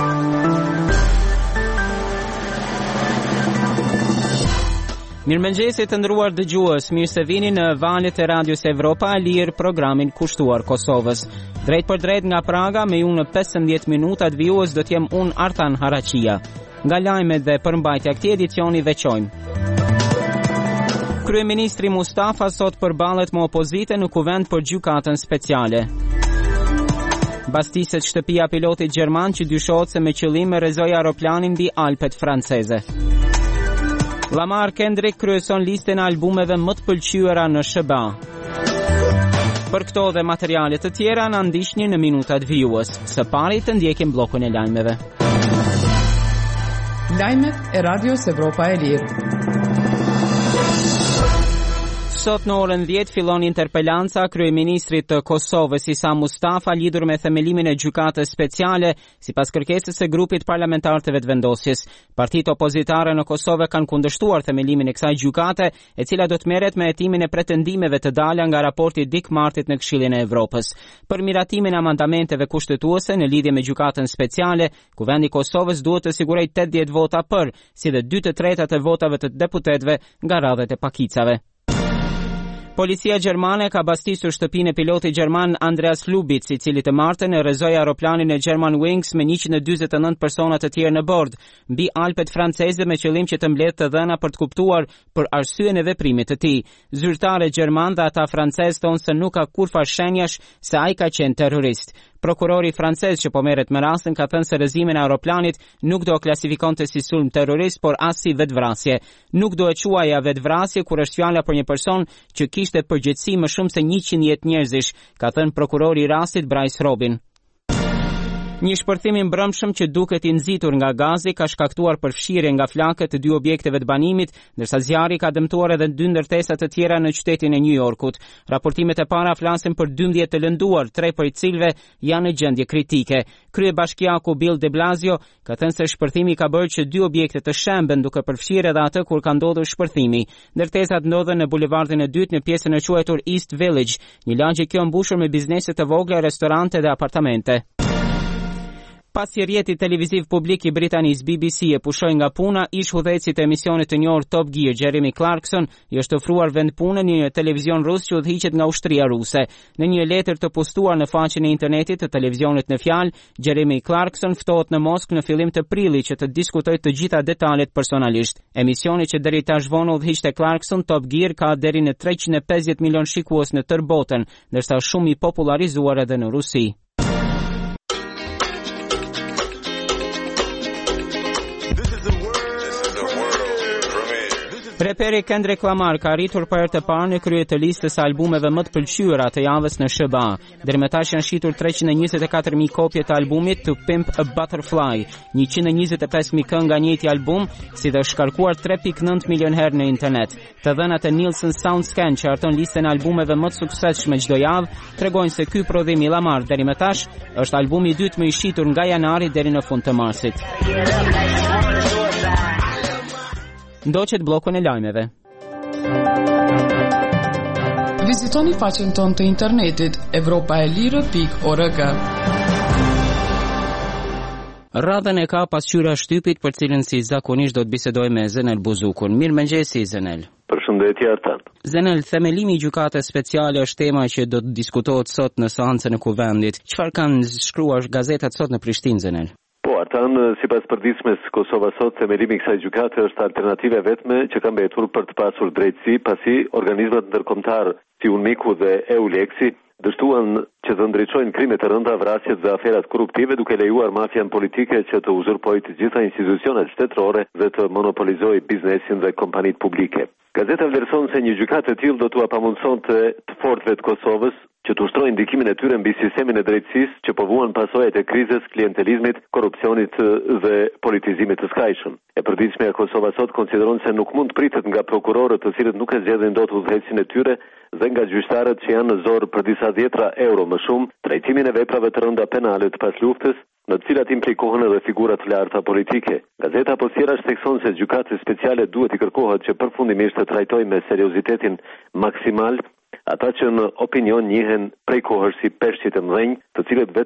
Mirëmëngjesit të nderuar dëgjues, mirë se vini në valët e Radios Evropa e Lirë, programin kushtuar Kosovës. Drejt për drejt nga Praga, me ju në 15 minuta të vijues do t'jem unë Artan Haraqia. Nga lajmet dhe përmbajtja këtij edicioni veçojmë. Kryeministri Mustafa sot përballet me opozitën në kuvend për gjykatën speciale. Bastiset shtëpia pilotit gjerman që dyshohet se me qëllim e rrezoi aeroplanin mbi Alpet franceze. Lamar Kendrick kryeson listën e albumeve më të pëlqyera në SBA. Për këto dhe materiale të tjera na ndiqni në minutat vijues. Së pari të ndjekim bllokun e lajmeve. Lajmet e Radios Evropa e Lirë. Sot në orën 10 fillon interpelanca kryeministrit të Kosovës Isa Mustafa lidhur me themelimin e gjykatës speciale sipas kërkesës së grupit parlamentar të vetëvendosjes. Partitë opozitare në Kosovë kanë kundërshtuar themelimin e kësaj gjykate, e cila do të merret me hetimin e pretendimeve të dala nga raporti Dick Martit në Këshillin e Evropës. Për miratimin e amendamenteve kushtetuese në lidhje me gjykatën speciale, Kuvendi i Kosovës duhet të sigurojë 80 vota për, si dhe 2/3 të votave të deputetëve nga radhët e pakicave. Policia gjermane ka bastisur shtëpinë e pilotit gjerman Andreas Lubitz, i cili të martën e rrezoi aeroplanin e Germanwings me 149 persona të tjerë në bord, mbi Alpet franceze me qëllim që të mbledhë të dhëna për të kuptuar për arsyeën e veprimit të tij. Zyrtarët gjerman dhe ata francez thonë se nuk ka kurrë shenjash se ai ka qenë terrorist. Prokurori francez që po merret me rastin ka thënë se rrezimin e aeroplanit nuk do klasifikonte si sulm terrorist, por as si vetvrasje. Nuk do e quaja vetvrasje kur është fjala për një person që kishte përgjegjësi më shumë se 100 jetë njerëzish, ka thënë prokurori i rastit Bryce Robin. Një shpërthim i mbrëmshëm që duket i nxitur nga gazi ka shkaktuar përfshirje nga flakët të 2 objekteve të banimit, ndërsa zjarri ka dëmtuar edhe 2 ndërtesa të tjera në qytetin e New Yorkut. Raportimet e para flasin për 12 të lënduar, 3 prej cilëve janë në gjendje kritike. Kryebashkiaku Bill de Blasio ka thënë se shpërthimi ka bërë që 2 objekte të shemben duke përfshirë edhe atë kur ka ndodhur shpërthimi. Ndërtesat ndodhen në bulevardin e dytë në pjesën e quajtur East Village, një lagje kjo mbushur me biznese të vogla, restorante dhe apartamente. Pasi rrjeti televiziv publik i Britanisë BBC e pushoi nga puna, ish udhëhecit e emisionit të njohur Top Gear Jeremy Clarkson i është ofruar vend pune në një televizion rus që udhëhiqet nga ushtria ruse. Në një letër të postuar në faqen e internetit të televizionit në fjalë, Jeremy Clarkson ftohet në Moskë në fillim të prillit që të diskutojë të gjitha detajet personalisht. Emisioni që deri tashvon udhëhiqte Clarkson, Top Gear, ka deri në 350 milion shikues në tërë botën, ndërsa shumë i popularizuar edhe në Rusi. Reperi Kendrick Lamar ka arritur për herë të parë në krye të listës së albumeve më të pëlqyera të javës në SBA. Deri më tash janë shitur 324.000 kopje të albumit To Pimp a Butterfly, 125.000 këngë nga njëjti album, si dhe shkarkuar 3.9 milion herë në internet. Të dhënat e Nielsen SoundScan që harton listën e albumeve më të suksesshme çdo javë tregojnë se ky prodhim i Lamar deri më tash është albumi i dytë më i shitur nga janari deri në fund të marsit. Ndoqet bllokun e lajmeve. Vizitoni faqen tonë të internetit europaelire.org. Radhën e ka pasqyra shtypit për cilën si zakonisht do të bisedoj me Zenel Buzukun. Mirëmëngjesi Zenel. Përshëndetje Artan. Zenel, themelimi i gjykatës speciale është tema që do të diskutohet sot në seancën e kuvendit. Çfarë kanë shkruar gazetat sot në Prishtinë, Zenel? Sipas përditshmes Kosova sot, themelimi i kësaj gjykate është alternativa e vetme që ka mbetur për të pasur drejtësi, pasi organizmat ndërkombëtar si UNMIK dhe EULEX dështuan që të ndriçojnë krime të rënda, vrasjet dhe aferat korruptive, duke lejuar mafian politike që të uzurpojë të gjitha institucionet shtetërore dhe të monopolizojë biznesin dhe kompanitë publike. Gazeta vlerëson se një gjykatë e tillë do t'u pamundsonte të fortëve të Kosovës që të ushtrojnë ndikimin e tyre mbi sistemin e drejtësisë që po vuan pasojat e krizës, klientelizmit, korrupsionit dhe politizimit të skajshëm. E përditshmja e Kosova sot konsideron se nuk mund të pritet nga prokurorët të cilët nuk e zgjedhin dot udhëhecin e tyre dhe nga gjyqtarët që janë në zor për disa dhjetra euro më shumë, trajtimin e veprave të rënda penale të pasluftës, në të cilat implikohen edhe figura të larta politike. Gazeta po thjesht thekson se gjykatës speciale duhet i kërkohet që përfundimisht të trajtojë me seriozitetin maksimal ata që në opinion njihen prej kohësh si peshqit e mëdhenj, të cilët vetëm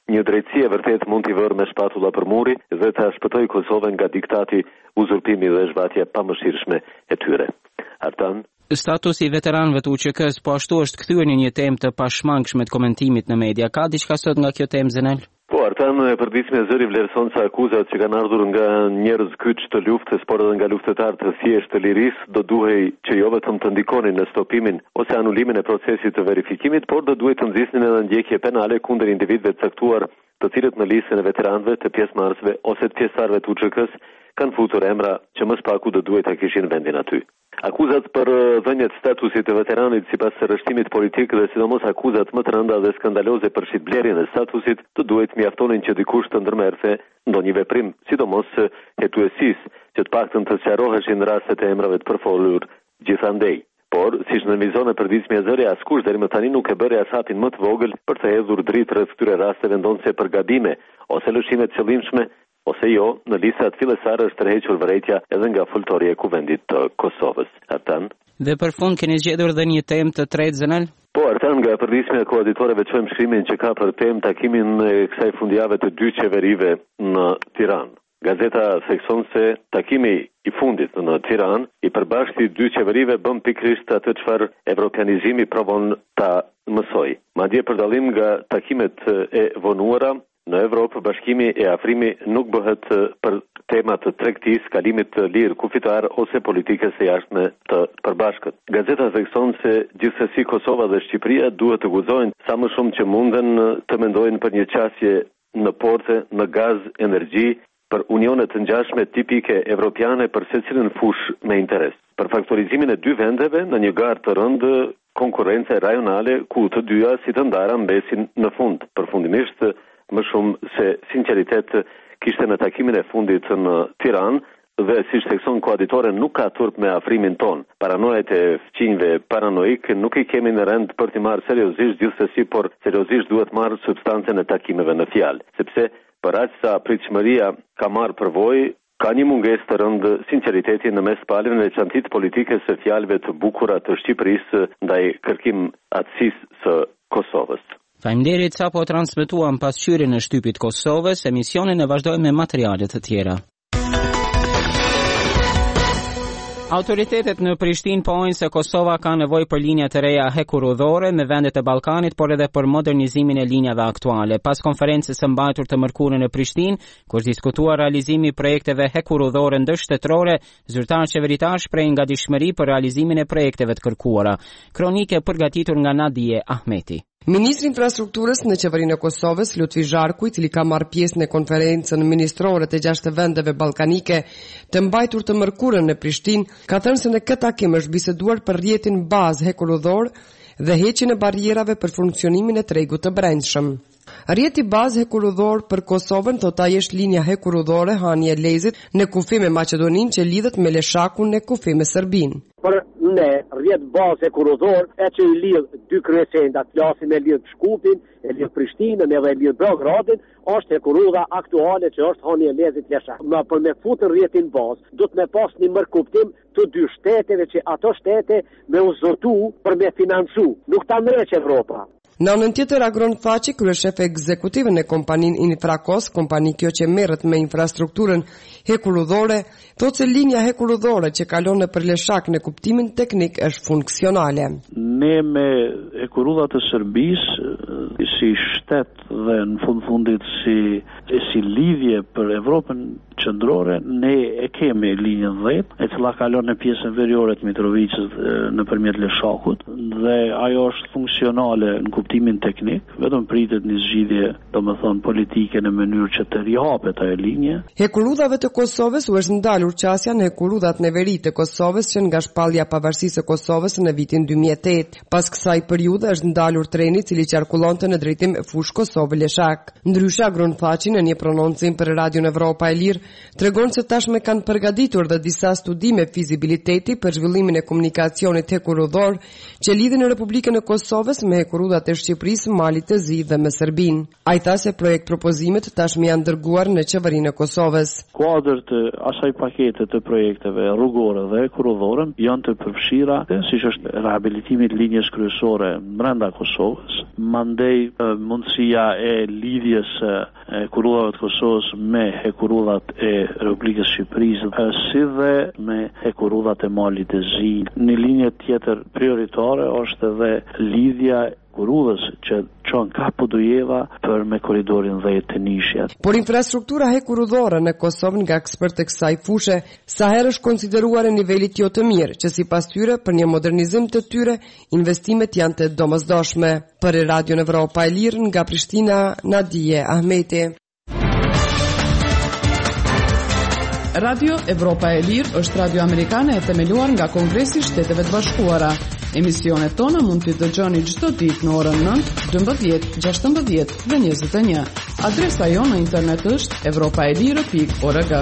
një drejtësi e vërtet mund t'i vërë me shpatula për muri dhe të shpëtoj Kosovën nga diktati, uzurpimi dhe zhvatja pamëshirshme e tyre. Artan. Statusi i veteranëve të UÇK-s po ashtu është kthyer në një temë të pashmangshme të komentimit në media. Ka diçka sot nga kjo temë, Zenel? Po, Artan, e përditshme zëri vlerëson se akuzat që kanë ardhur nga njerëz kyç të luftës, por edhe nga luftëtarë të thjeshtë të lirisë, do duhej që jo vetëm të ndikonin në stopimin ose anulimin e procesit të verifikimit, por do duhet të nxjisnin edhe ndjekje penale kundër individëve të caktuar, të cilët në listën e veteranëve, të pjesëmarrësve ose të pjesëtarëve të UÇK-s kanë futur emra që më spaku do duhet ta kishin vendin aty. Akuzat për dhënjet statusit të veteranit sipas rrështimit politik dhe sidomos akuzat më të rënda dhe skandaloze për shitblerjen e statusit të duhet mjaftonin që dikush të ndërmerrte ndonjë veprim, sidomos hetuesisë, që të paktën të sqaroheshin rastet e emrave të përfolur gjithandej. Por, siç nënvizon e përditshmja zëri, askush deri më tani nuk e bëri as hapin më të vogël për të hedhur dritë rreth këtyre rasteve ndonse për gabime ose lëshime të qëllimshme, ose jo, në listat fillesare është tërhequr vërejtja edhe nga fulltori e kuvendit të Kosovës. Artan. Dhe për fund keni zgjedhur edhe një temë të tretë, Zenel? Po, Artan, nga përditshmja e koauditorëve çojmë shkrimin që ka për temë takimin e kësaj fundjavë të dy qeverive në Tiranë. Gazeta thekson se takimi i fundit në Tiranë i përbashkët i dy qeverive bën pikërisht atë çfarë evropianizimi provon ta mësoj. Madje për dallim nga takimet e vonuara në Evropë, bashkimi e afrimi nuk bëhet për tema të tregtisë, kalimit të lirë kufitar ose politikës së jashtme të përbashkët. Gazeta thekson se gjithsesi Kosova dhe Shqipëria duhet të guxojnë sa më shumë që munden të mendojnë për një qasje në porte, në gaz, energji, për unione të ngjashme tipike evropiane për secilin fush me interes. Për faktorizimin e dy vendeve në një garë të rëndë konkurrence rajonale ku të dyja si të ndara mbesin në fund. Përfundimisht më shumë se sinqeritet kishte në takimin e fundit në Tiranë dhe siç thekson koaditore nuk ka turp me afrimin ton. Paranojet e fqinjve paranoik nuk i kemi në rend për t'i marrë seriozisht gjithsesi, por seriozisht duhet marrë substancën e takimeve në fjalë, sepse për aq sa pritshmëria ka marrë përvojë, ka një mungesë të rëndë sinqeriteti në mes palëve në veçantit politike së fjalëve të bukura të Shqipërisë ndaj kërkim atësisë së Kosovës. Faleminderit sa po transmetuam pasqyrjen e shtypit Kosovës, emisionin e vazhdojmë me materiale të tjera. Autoritetet në Prishtinë pohojnë se Kosova ka nevojë për linja të reja hekurudhore me vendet e Ballkanit, por edhe për modernizimin e linjave aktuale. Pas konferencës së mbajtur të mërkurën në Prishtinë, ku është diskutuar realizimi i projekteve hekurudhore ndërshtetërore, zyrtarët qeveritar shprehin gatishmëri për realizimin e projekteve të kërkuara. Kronike përgatitur nga Nadije Ahmeti. Ministri i Infrastrukturës në qeverinë e Kosovës, Lutfi Zharku, i cili ka marrë pjesë në konferencën ministrore të 6 vendeve ballkanike të mbajtur të mërkurën në Prishtinë, ka thënë se në këtë takim është biseduar për rrjetin bazë hekurudhor dhe heqjen e barrierave për funksionimin e tregut të brendshëm. Rrjeti bazë hekurudhor për Kosovën thot ai është linja hekurudhore Hanje Lezit në kufi me Maqedoninë që lidhet me Leshakun në kufi me Serbinë. Për ne, rrjet bazë hekurudhor e që i lidh dy kryecendat, flasim e lidh Shkupin, e lidh Prishtinën edhe e lidh Beogradin, është hekurudha aktuale që është Hanje Lezit Leshak. Për me futur rrjetin bazë, do të me pas një mërkuptim të dy shteteve që ato shtete me u zotu për me financu. Nuk ta mreq Evropa. Në anën tjetër, Agron Thaçi, kryeshef ekzekutiv në kompaninë Infrakos, kompani kjo që merret me infrastrukturën hekurudhore, thotë se linja hekurudhore që kalon nëpër Leshak në kuptimin teknik është funksionale. Ne me hekurudhat e Serbisë si shtet dhe në fundit si lidhje për Evropën qendrore, ne e kemi linjën 10, e cila kalon në pjesën veriore të Mitrovicës nëpërmjet Leshakut dhe ajo është funksionale në kuptimin teknik, vetëm pritet një zgjidhje, domethënë politike në mënyrë që të rihapet ajo linje. Hekurudhave të Kosovës u është ndalur qasja në hekurudhat në veri të Kosovës që nga shpallja pavarësisë së Kosovës në vitin 2008. Pas kësaj periudhe është ndalur treni i cili qarkullonte në drejtim fushë Kosovë-Leshak. Ndryshe, Agron Thaçi në një prononcim për Radion Evropa e Lirë tregon se tashmë kanë përgatitur dhe disa studime fizibiliteti për zhvillimin e komunikacionit hekurudhor që lidhin Republikën e Kosovës me hekurudhat e Shqipërisë, Malit të Zi dhe me Serbinë. Ai tha se projekt propozimet tashmë janë dërguar në qeverinë e Kosovës. Kuadër të asaj pakete të projekteve rrugore dhe hekurudhore janë të përfshira, siç është rehabilitimi i linjës kryesore brenda Kosovës, mandej mundësia e lidhjes e kurulave të Kosovës me hekurullat e Republikës Shqipërisë, si dhe me hekurullat e Malit të Zi. Një linje tjetër prioritare është edhe lidhja kurullës që çon ka Podujeva për me koridorin 10 të Nishit. Por infrastruktura hekurudhore në Kosovë nga ekspert e kësaj fushë sa herë është konsideruar në nivelit jo të mirë, që sipas tyre për një modernizim të tyre investimet janë të domosdoshme. Për Radio Evropa e Lirë nga Prishtina, Nadije Ahmeti. Radio Evropa e Lirë është radio amerikane e themeluar nga Kongresi i Shteteve të Bashkuara. Emisionet tona mund t'i dëgjoni çdo ditë në orën 9, 12, 16 dhe 21. Adresa jonë në internet është europaelire.org.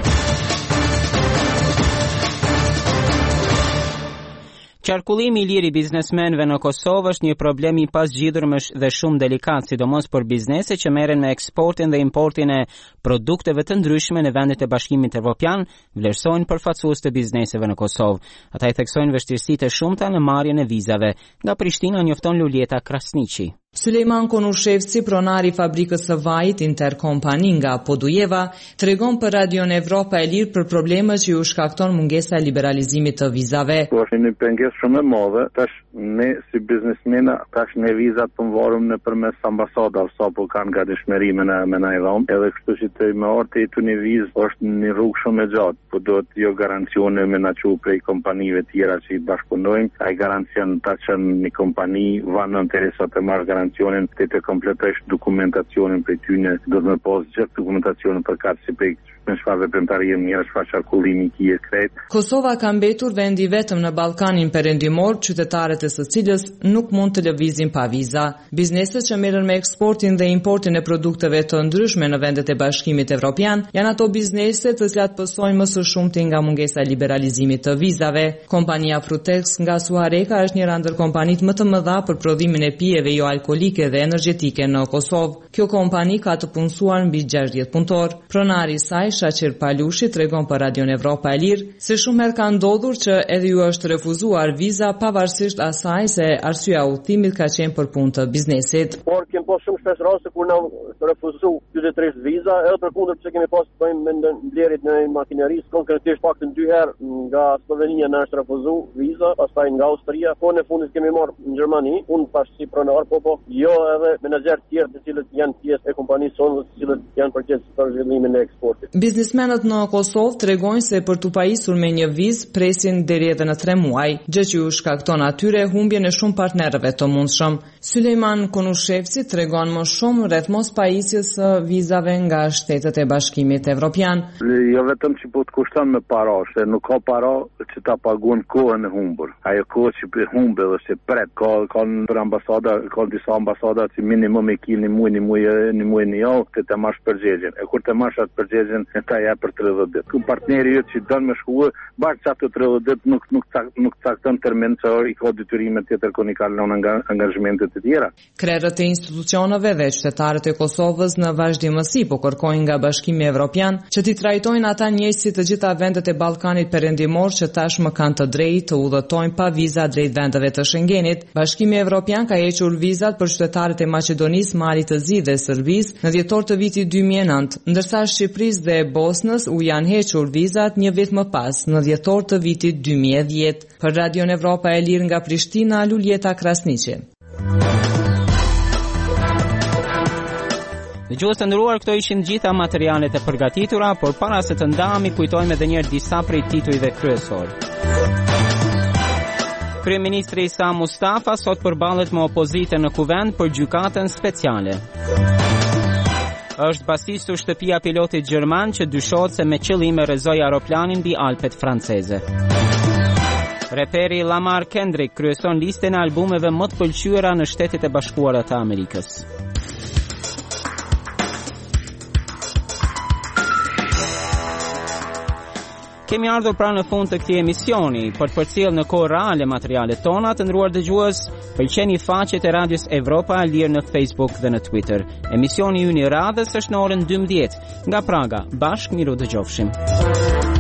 Qarkullimi i lirë i biznesmenëve në Kosovë është një problem i pasgjidhur dhe shumë delikat, sidomos për biznese që merren me eksportin dhe importin e produkteve të ndryshme në vendet e Bashkimit Evropian, vlerësojnë përfaqësues të bizneseve në Kosovë. Ata i theksojnë vështirësitë e shumta në marrjen e vizave. Nga Prishtina njofton Lulieta Krasniqi. Sulejman Konushevci, pronari i fabrikës së vajit Interkompani nga Podujeva, tregon për Radio Evropa e Lirë për problemet që ju shkakton mungesa e liberalizimit të vizave. Është një pengesë shumë e madhe, tash ne si biznesmena, tash ne vizat po varum nëpërmes ambasadave sapo kanë gatishmëri me na dhom, edhe kështu që të më orte të një vizë është një rrugë shumë e gjatë, po do të jo garancione me na çu prej kompanive tjera që i bashkëpunojnë, ai garancion ta çon një kompani vanë interesat e marrë garancionin të kompletesh dokumentacionin për tyne, do të më pas gjithë dokumentacionin për katë si për në shfarë veprimtarie mirë, shfarë qarkullimi kje krejt. Kosova ka mbetur vendi vetëm në Ballkanin perëndimor, qytetarët e së cilës nuk mund të lëvizin pa viza. Bizneset që merren me eksportin dhe importin e produkteve të ndryshme në vendet e Bashkimit Evropian janë ato biznese të cilat pësojnë më së shumti nga mungesa e liberalizimit të vizave. Kompania Frutex nga Suareka është njëra ndër kompanitë më të mëdha për prodhimin e pijeve jo alkolike dhe energjetike në Kosovë. Kjo kompani ka të punësuar mbi 60 punëtor. Pronari i saj Shaqir Palushi tregon për Radio Evropa e Lirë se shumë herë ka ndodhur që edhe ju është refuzuar viza pavarësisht asaj se arsyeja e udhëtimit ka qenë për punë të biznesit. Por kemi pas shumë shpesh raste kur na refuzu 43 viza, edhe përkundër pse kemi pas bëjmë me mbledhjet në makinerisë, konkretisht paktën 2 herë nga Slovenia na është refuzu viza, pastaj nga Austria, po në fundit kemi marrë në Gjermani, unë pas si pronar, po jo edhe menaxher të tjerë të cilët janë pjesë e kompanisë sonë, të cilët janë përgjegjës për zhvillimin e eksportit. Biznesmenët në Kosovë tregojnë se për t'u pajisur me një vizë presin deri edhe në 3 muaj, gjë që u shkakton atyre humbjen e shumë partnerëve të mundshëm. Sulejman Konushevci tregon më shumë rreth mos pajisjes së vizave nga shtetet e Bashkimit Evropian. Jo vetëm që po të kushton me para, se nuk ka para që ta paguën kohën e humbur. Ajo kohë që për humbë dhe që pret, ka për ambasada, ka disa ambasada që minimum e ki një muaj një javë të marrësh përgjigjen. E kur të marrësh atë përgjigjen, e ta jep për 30 ditë. Ku partneri yt që don me shkuë, bashkë çato 30 ditë nuk cakton termin se i ka detyrime tjetër kur i kalon nga angazhmente të tjera. Krerët e institucioneve dhe qytetarët e Kosovës në vazhdimësi po kërkojnë nga Bashkimi Evropian që t'i trajtojnë ata njëjtë si të gjitha vendet e Ballkanit perëndimor që tashmë kanë të drejtë të udhëtojnë pa viza drejt vendeve të Schengenit. Bashkimi Evropian ka hequr vizat për qytetarët e Maqedonisë, Malit të Zi dhe Serbisë në dhjetor të vitit 2009, ndërsa Shqipërisë dhe Bosnës u janë hequr vizat një vit më pas, në dhjetor të vitit 2010. Për Radio Evropa e Lirë nga Prishtina, Lulieta Krasniqi. Dëgjues të nderuar, këto ishin gjitha materialet e përgatitura, por para se të ndahemi kujtojmë edhe një herë disa prej titujve kryesor. Kryeministri Isa Mustafa sot përballet me opozitën në kuvend për gjykatën speciale. Është pasisur shtëpia pilotit gjerman që dyshohet se me qëllim e rrezoi aeroplanin mbi Alpet franceze. Reperi Lamar Kendrick kryeson listën e albumeve më të pëlqyera në Shtetet e Bashkuara të Amerikës. Kemi ardhur pra në fund të këtij emisioni. Për të përcjellë në kohë reale materialet tona, të nderuar dëgjues, pëlqeni faqet e Radios Evropa e Lirë në Facebook dhe në Twitter. Emisioni ynë i radhës është në orën 12 nga Praga. Bashkë miru dëgjofshim.